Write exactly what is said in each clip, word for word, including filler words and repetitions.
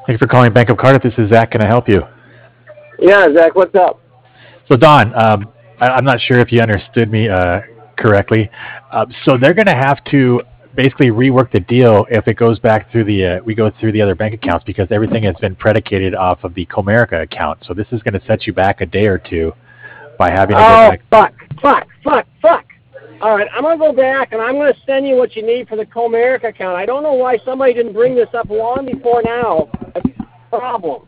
Thank you for calling Bank of Cardiff. This is Zach. Can I help you? Yeah, Zach, what's up? So, Don, um, I, I'm not sure if you understood me uh, correctly. Uh, so they're going to have to basically rework the deal if it goes back through the uh, we go through the other bank accounts because everything has been predicated off of the Comerica account. So this is going to set you back a day or two by having to go Oh, back. fuck, fuck, fuck, fuck. All right, I'm going to go back, and I'm going to send you what you need for the Comerica account. I don't know why somebody didn't bring this up long before now. That's a problem.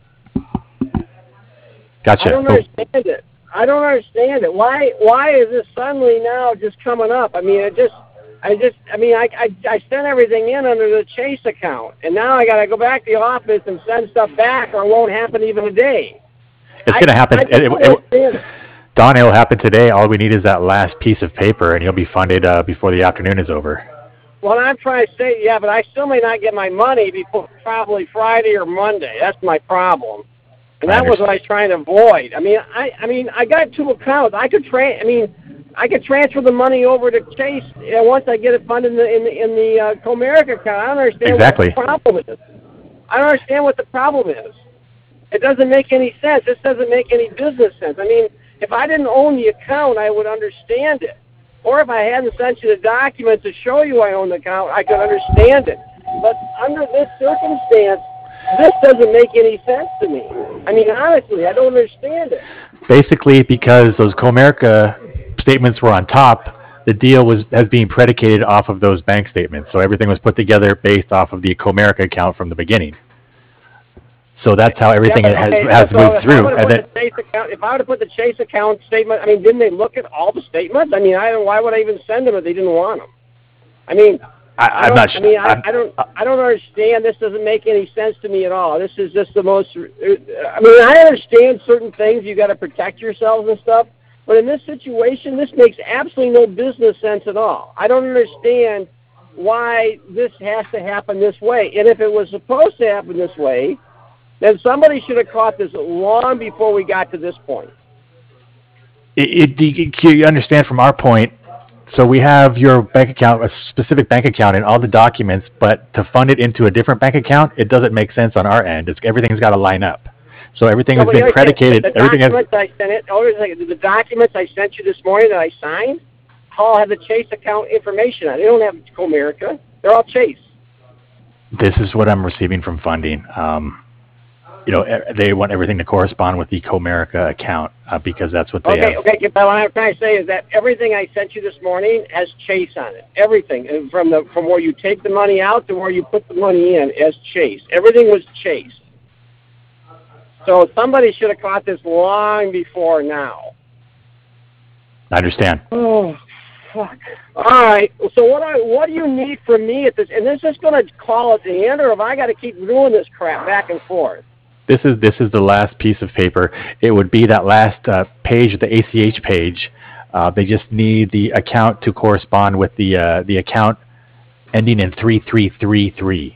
Gotcha. I don't So understand it. I don't understand it. Why Why is this suddenly now just coming up? I mean, it just, I just, I mean, I, I, I sent everything in under the Chase account, and now I got to go back to the office and send stuff back, or it won't happen even a day. it's I, going to happen. I It, just it, don't it, understand it. Don, it'll happen today. All we need is that last piece of paper, and you'll be funded uh, before the afternoon is over. Well, I'm trying to say, yeah, but I still may not get my money before probably Friday or Monday. That's my problem, and I that was what understand. I was trying to avoid. I mean, I, I mean, I got two accounts. I could tra- I mean, I could transfer the money over to Chase uh, once I get it funded in the in the, in the uh, Comerica account. I don't understand Exactly. what the problem is. I don't understand what the problem is. It doesn't make any sense. This doesn't make any business sense. I mean, if I didn't own the account, I would understand it. Or if I hadn't sent you the documents to show you I own the account, I could understand it. But under this circumstance, this doesn't make any sense to me. I mean, honestly, I don't understand it. Basically, because those Comerica statements were on top, the deal was has being predicated off of those bank statements. So everything was put together based off of the Comerica account from the beginning. So that's how Yeah, everything but has okay, has so moved if I through. would have And put then the Chase account, if I would have put the Chase account statement, I mean, didn't they look at all the statements? I mean, I don't. Why would I even send them if they didn't want them? I mean, I, I I'm don't. not. I Sh- mean, I, I'm, I don't. I don't understand. This doesn't make any sense to me at all. This is just the most. I mean, I understand certain things. You got to protect yourselves and stuff. But in this situation, this makes absolutely no business sense at all. I don't understand why this has to happen this way. And if it was supposed to happen this way, then somebody should have caught this long before we got to this point. it, it, you understand from our point. So we have your bank account, a specific bank account, and all the documents. But to fund it into a different bank account, it doesn't make sense on our end. It's everything's got to line up. So everything No, has but been here, the, predicated. the Everything has. documents I sent it. Oh, wait a second. The documents I sent you this morning that I signed all have the Chase account information on it. They don't have Comerica. They're all Chase. This is what I'm receiving from funding. Um, you know, e- they want everything to correspond with the Comerica account uh, because that's what they Okay, have. okay. But what I'm trying to say is that everything I sent you this morning has Chase on it. Everything, and from the from where you take the money out to where you put the money in, has Chase. Everything was Chase. So somebody should have caught this long before now. I understand. Oh, fuck. All right. So what I what do you need from me at this? And is this going to call at the end, or have I got to keep doing this crap back and forth? This is this is the last piece of paper. It would be that last uh, page, the A C H page. Uh, they just need the account to correspond with the uh, the account ending in three three three three.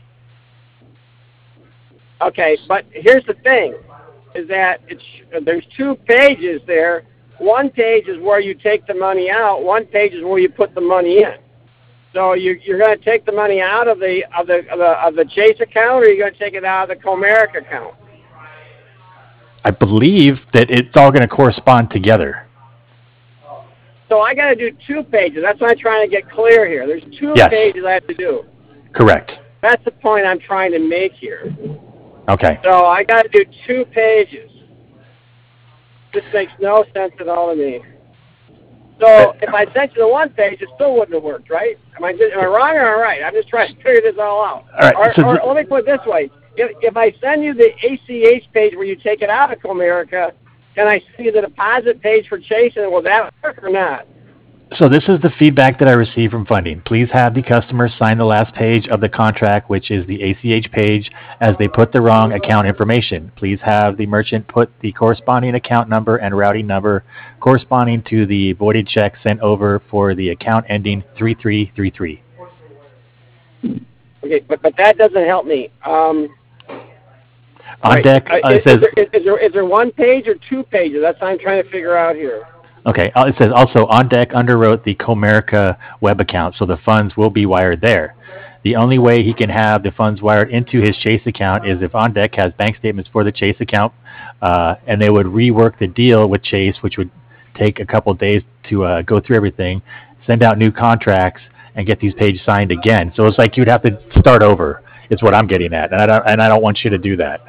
Okay, but here's the thing, is that it's there's two pages there. One page is where you take the money out. One page is where you put the money in. So you, you're going to take the money out of the of the of the, of the Chase account, or you're going to take it out of the Comerica account? I believe that it's all going to correspond together. So I got to do two pages. That's what I'm trying to get clear here. There's two Yes. pages I have to do. Correct. That's the point I'm trying to make here. Okay. So I got to do two pages. This makes no sense at all to me. So if I sent you the one page, it still wouldn't have worked, right? Am I, am I wrong or am I right? I'm just trying to figure this all out. All right, Or, so or th- let me put it this way. If, if I send you the A C H page where you take it out of Comerica, can I see the deposit page for Chase, and will that work or not? So this is the feedback that I received from funding. Please have the customer sign the last page of the contract, which is the A C H page, as they put the wrong account information. Please have the merchant put the corresponding account number and routing number corresponding to the voided check sent over for the account ending three three three three. Okay, but, but that doesn't help me. Um, On right. deck, Uh, uh, is, it says, is, there, is, is, there, is there one page or two pages? That's what I'm trying to figure out here. okay, uh, it says also on deck underwrote the Comerica web account, so the funds will be wired there. The only way he can have the funds wired into his Chase account is if OnDeck has bank statements for the Chase account, uh, and they would rework the deal with Chase, which would take a couple days to uh, go through everything, send out new contracts, and get these pages signed again. So it's like you'd have to start over. Is what I'm getting at, and I don't, and I don't want you to do that.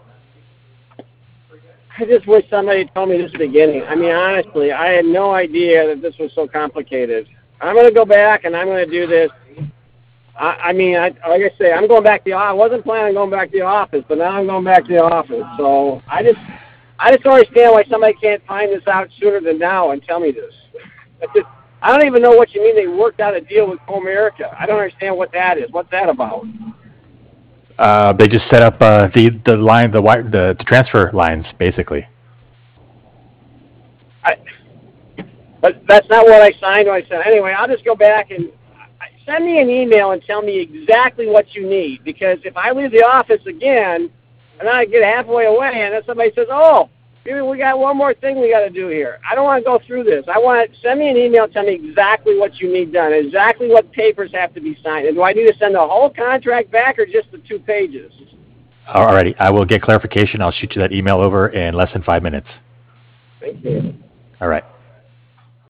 I just wish somebody had told me this at the beginning. I mean, honestly, I had no idea that this was so complicated. I'm going to go back and I'm going to do this. I, I mean, I, like I say, I'm going back to the office. I wasn't planning on going back to the office, but now I'm going back to the office. So I just, I just don't understand why somebody can't find this out sooner than now and tell me this. That's just, I don't even know what you mean they worked out a deal with Comerica. I don't understand what that is. What's that about? Uh, they just set up uh, the the line, the wire, the, the transfer lines, basically. I, but that's not what I signed. What I said. Anyway, I'll just go back and send me an email and tell me exactly what you need. Because if I leave the office again and I get halfway away and then somebody says, "Oh, maybe we got one more thing we got to do here," I don't want to go through this. I want to send me an email, tell me exactly what you need done, exactly what papers have to be signed. And do I need to send the whole contract back or just the two pages? Alrighty, I will get clarification. I'll shoot you that email over in less than five minutes. Thank you. All right.